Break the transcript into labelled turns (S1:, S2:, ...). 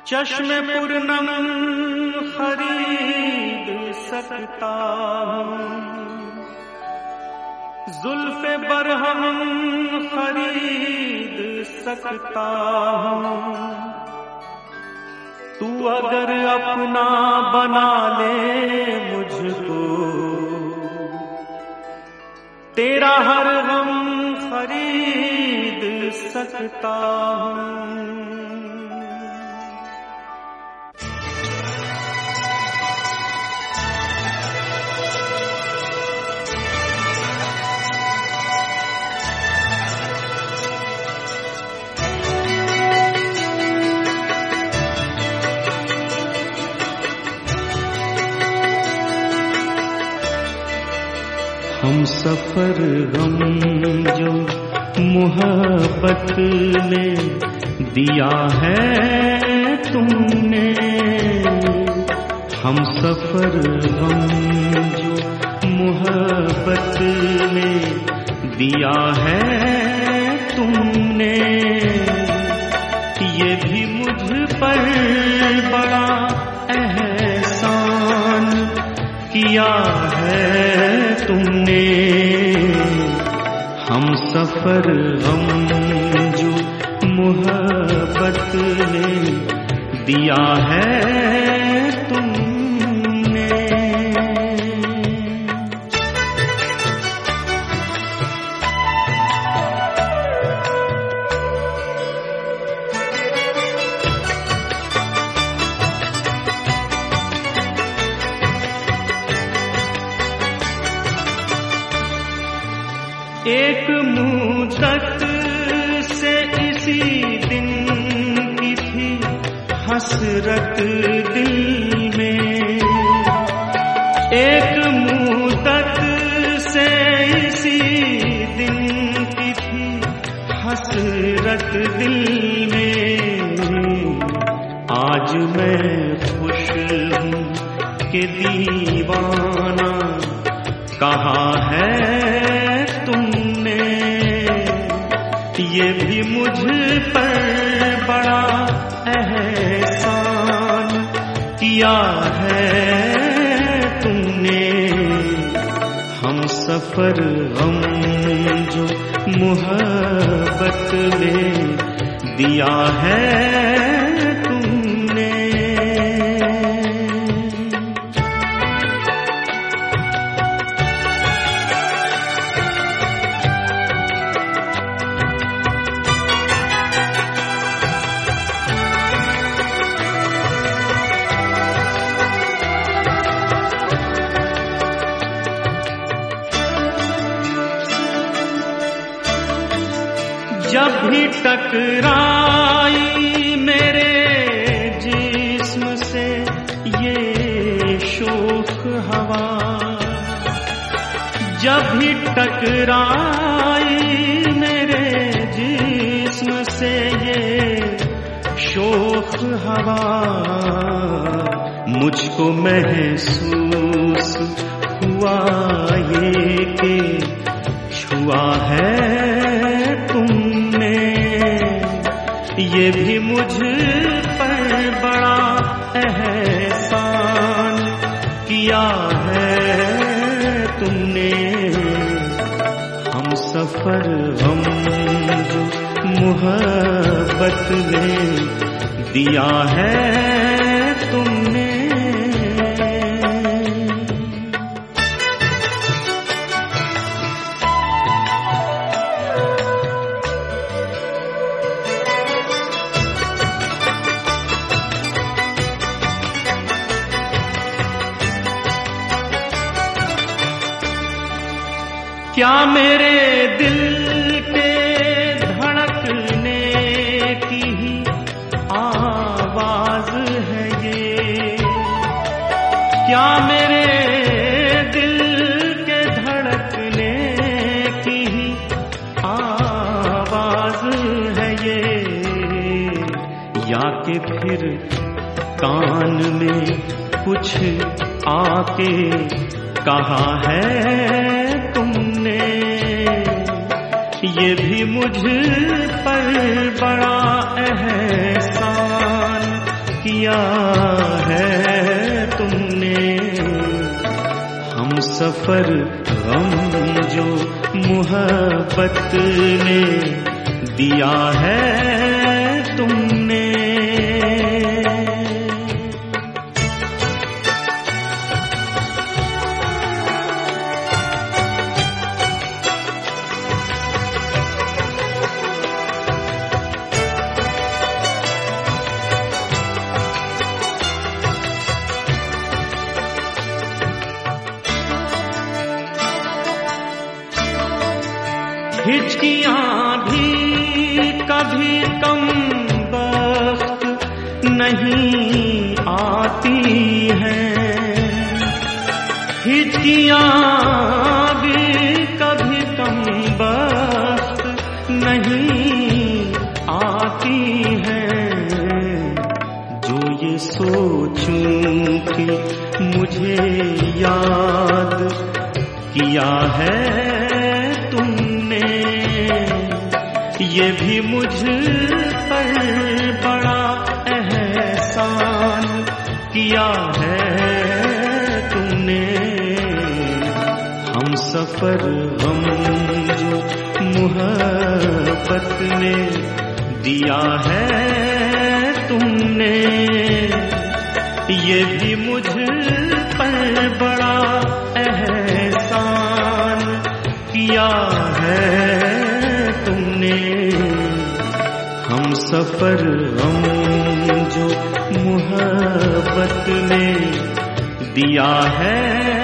S1: चश्मे पूर्णम खरीद सकता हूँ, जुल्फे बरहम खरीद सकता हूँ। तू अगर अपना बना ले मुझको, तेरा हर गम खरीद सकता हूँ। हम सफर गम जो मोहब्बत ने दिया है तुमने, हम सफर गम जो मोहब्बत ने दिया है तुमने, ये भी मुझ पर बड़ा एहसान किया है तुमने। हम सफर गम जो मोहब्बत ने दिया है तुमने। एक मुद्दत से इसी दिन की थी हसरत दिल में, एक मुद्दत से इसी दिन की थी हसरत दिल में। आज मैं खुश हूँ कि दीवाना कहाँ है तुमने, ये भी मुझ पर बड़ा एहसान किया है तुमने। हम सफर गम जो मोहब्बत में दिया है तुमने। जब भी टकराई मेरे जिस्म से ये शोख हवा, जब भी टकराई मेरे जिस्म से ये शोख हवा, मुझको महसूस हुआ ये कि छुआ है तुमने, ये भी मुझ पर बड़ा एहसान किया है तुमने। हम सफर गम जो मोहब्बत ने दिया है तुमने। क्या मेरे दिल के धड़कने की ही आवाज है ये, क्या मेरे दिल के धड़कने की ही आवाज है ये, या कि फिर कान में कुछ आके कहा है तुमने, ये भी मुझ पर बड़ा एहसान किया है तुमने। हम सफर गम जो मोहब्बत ने दिया है तुमने। हिचकियां भी कभी कम वक्त नहीं आती हैं। हिचकियां भी कभी कम वक्त नहीं आती हैं। जो ये सोचूं कि मुझे याद किया है तुमने, ये भी मुझ पर बड़ा एहसान किया है तुमने। हम सफर हम जो मोहब्बत ने दिया है तुमने, ये भी मुझ पर बड़ा एहसान किया है तुमने। हम सफर हम जो मोहब्बत ने दिया है